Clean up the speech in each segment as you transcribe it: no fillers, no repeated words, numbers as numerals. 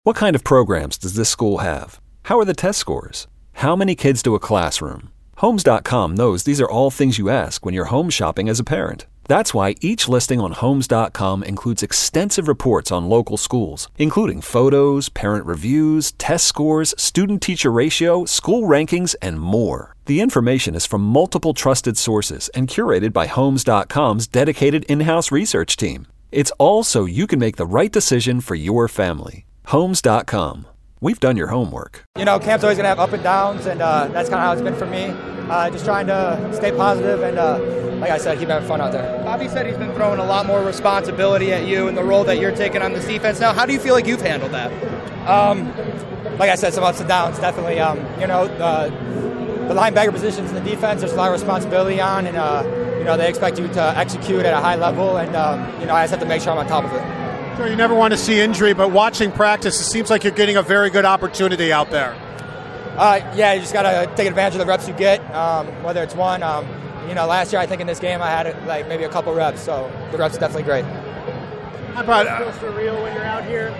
What kind of programs does this school have? How are the test scores? How many kids to a classroom? Homes.com knows these are all things you ask when you're home shopping as a parent. That's why each listing on Homes.com includes extensive reports on local schools, including photos, parent reviews, test scores, student-teacher ratio, school rankings, and more. The information is from multiple trusted sources and curated by Homes.com's dedicated in-house research team. It's all so you can make the right decision for your family. Homes.com. We've done your homework. You know, camp's always going to have up and downs, and that's kind of how it's been for me. Just trying to stay positive and, like I said, keep having fun out there. Bobby said he's been throwing a lot more responsibility at you in the role that you're taking on this defense. Now, how do you feel like you've handled that? Like I said, some ups and downs, definitely. The linebacker positions in the defense, there's a lot of responsibility on, and, they expect you to execute at a high level, and, I just have to make sure I'm on top of it. Sure, you never want to see injury, but watching practice, it seems like you're getting a very good opportunity out there. You just got to take advantage of the reps you get, whether it's one. Last year I think in this game I had maybe a couple reps, so the reps are definitely great. How about it feels surreal when you're out here?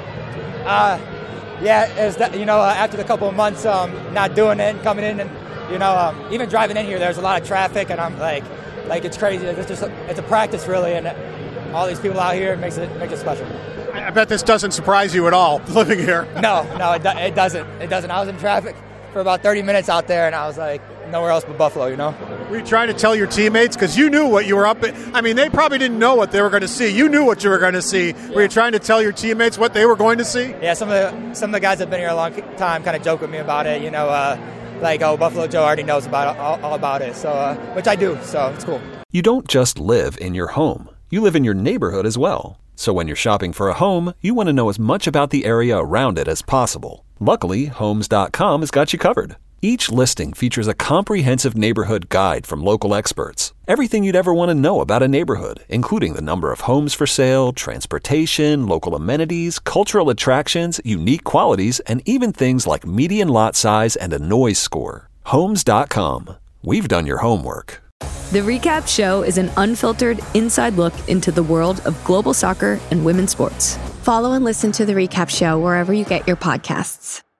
After the couple of months not doing it and coming in and, even driving in here, there's a lot of traffic, and I'm like it's crazy. It's a practice, really, and all these people out here makes it special. I bet this doesn't surprise you at all, living here. No, it doesn't. It doesn't. I was in traffic for about 30 minutes out there, and I was like, nowhere else but Buffalo, Were you trying to tell your teammates? Because you knew what you were up at. I mean, they probably didn't know what they were going to see. You knew what you were going to see. Yeah. Were you trying to tell your teammates what they were going to see? Yeah, some of the guys that have been here a long time kind of joke with me about it, Buffalo Joe already knows about all about it, so which I do, so it's cool. You don't just live in your home. You live in your neighborhood as well. So when you're shopping for a home, you want to know as much about the area around it as possible. Luckily, Homes.com has got you covered. Each listing features a comprehensive neighborhood guide from local experts. Everything you'd ever want to know about a neighborhood, including the number of homes for sale, transportation, local amenities, cultural attractions, unique qualities, and even things like median lot size and a noise score. Homes.com. We've done your homework. The Recap Show is an unfiltered, inside look into the world of global soccer and women's sports. Follow and listen to The Recap Show wherever you get your podcasts.